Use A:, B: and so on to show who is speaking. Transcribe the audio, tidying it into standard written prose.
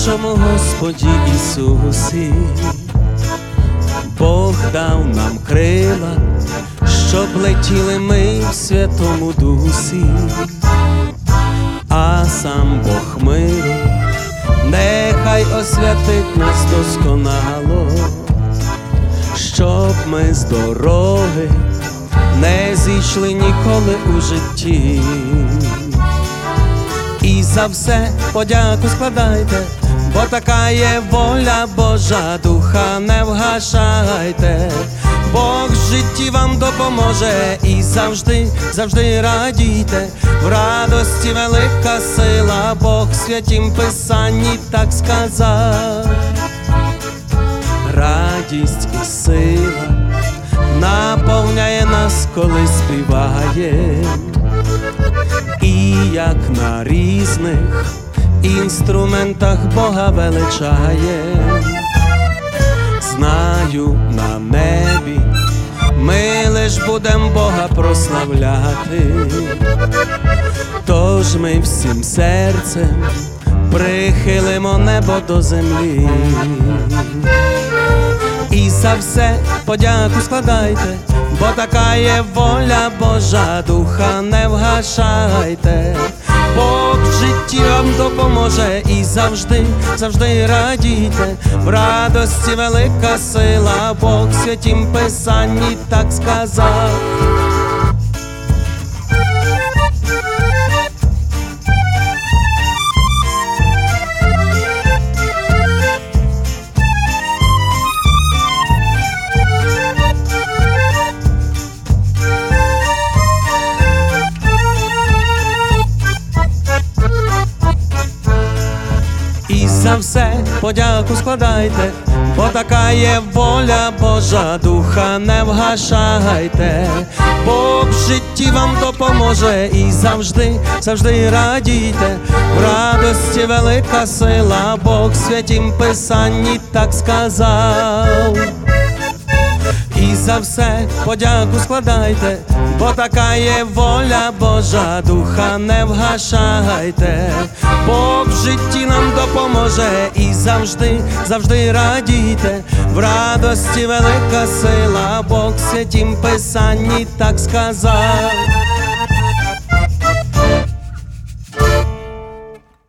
A: нашому Господі Ісусі. Бог дав нам крила, щоб летіли ми в Святому Дусі, а сам Бог миру нехай освятить нас досконало, щоб ми з дороги не зійшли ніколи у житті. І за все подяку складайте, бо така є воля Божа, духа не вгашайте. Бог в житті вам допоможе і завжди, завжди радійте. В радості велика сила, Бог в Святім Писанні так сказав. Радість і сила наповняє нас, коли співаєм, і як на різних інструментах Бога величаєм. Знаю, на небі ми лиш будем Бога прославляти, тож ми всім серцем прихилимо небо до землі. І за все подяку складайте, бо така є воля Божа, духа не вгашайте. Бог в житті вам допоможе і завжди, завжди радійте. В радості велика сила, Бог в Святім Писанні так сказав. І за все подяку складайте, бо така є воля Божа, духа не вгашайте. Бог в житті вам допоможе і завжди, завжди радійте. В радості велика сила, Бог в Святім Писанні так сказав. І за все подяку складайте, бо така є воля Божа, духа не вгашайте. Бог в житті нам допоможе і завжди, завжди радійте. В радості велика сила, Бог в Святім Писанні так сказав.